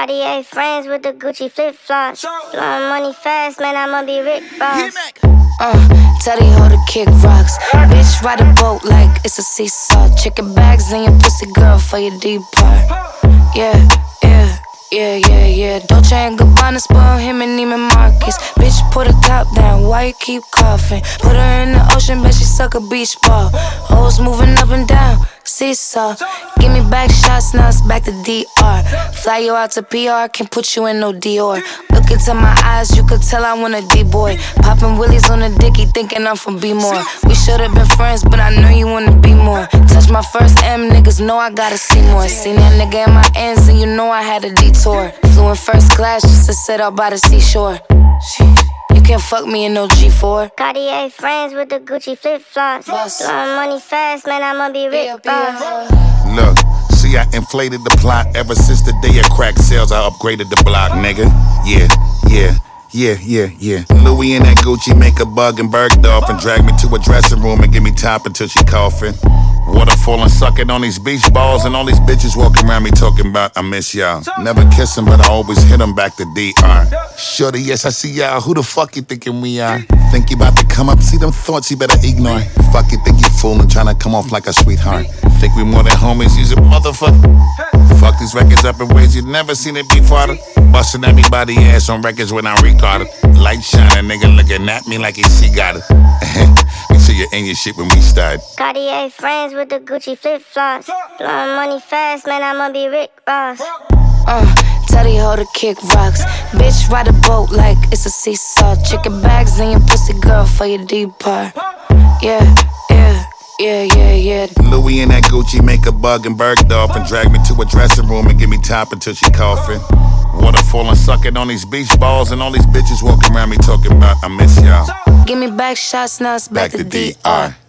Cartier frames with the Gucci flip-flops. Blowing money fast, man, I'ma be Rick Ross. Tell the hoe to kick rocks. Bitch, ride a boat like it's a seesaw. Chicken bags in your pussy, girl, for your deep part. Yeah. Dolce and Gabbana spoil him and Neiman Marcus. Bitch, put her top down, why you keep coughing? Put her in the ocean, bet she suck a beach ball. Hoes moving up and down, seesaw. Give me back shots, now it's back to DR. Fly you out to PR, can't put you in no Dior. Look into my eyes, you could tell I want a D-boy. Popping willies on the dicky, thinking I'm from B-more. We should've been friends, but I know you wanna be more. Touch my first M, niggas know I gotta see more. Seen that nigga in my ends, and you know I had a detour. Flew in first class just to sit out by the seashore. You can't fuck me in no G4. Cartier frames with the Gucci flip-flops. Blowing money fast, man, I'ma be Rick Ross. Look, see, I inflated the plot ever since the day of crack sales. I upgraded the block, nigga. Yeah. Louis and that Gucci make a bug and Bergdorf and drag me to a dressing room and give me top until she coughing. Waterfall and sucking on these beach balls and all these bitches walking around me talking about I miss y'all. Never kiss them, but I always hit them back to DR. Shorty, yes, I see y'all. Who the fuck you thinking we are? Think you about to come up, see them thoughts you better ignore. Fuck you, think you fooling, trying to come off like a sweetheart. Think we more than homies, use a motherfucker. Fuck these records up in ways you'd never seen it before. Busting everybody ass on records when I recorded. Light shining, nigga looking at me like he got it. Make sure you're in your shit when we start. Cartier frames with the Gucci flip-flops. Blowing money fast, man, I'ma be Rick Ross. Tell the hoe to kick rocks. Bitch, ride a boat like it's a seesaw. Chicken bags in your pussy, girl, for your deep part. Yeah. Louis and that Gucci make a bug and Bergdorf and drag me to a dressing room and give me top until she coughing. Waterfall and sucking on these beach balls and all these bitches walking around me talking about I miss y'all. Give me back shots, now it's back to DR.